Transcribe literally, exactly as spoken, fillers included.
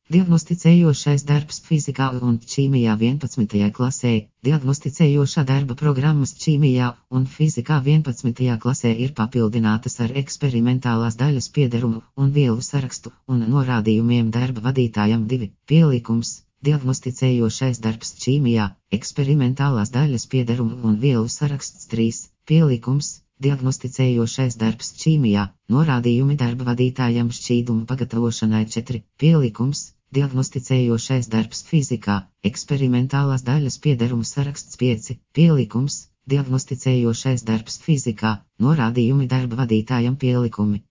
Diagnosticējošais darbs fizikā un ķīmijā vienpadsmitajā klasē. Diagnosticējošā darba programmas ķīmijā un fizikā vienpadsmitajā klasē ir papildinātas ar eksperimentālās daļas piederumu un vielu sarakstu un norādījumiem darba vadītājam divi. Pielikums. Diagnosticējošais darbs ķīmijā, eksperimentālās daļas piederumu un vielu saraksts trīs. Pielikums. Diagnosticējošais darbs ķīmijā, norādījumi darba vadītājam šķīdumu pagatavošanai četri. Pielikums. Diagnosticējošais darbs fizikā, eksperimentālās daļas piederumu saraksts pieci. Pielikums. Diagnosticējošais darbs fizikā, norādījumi darba vadītājam pielikumi.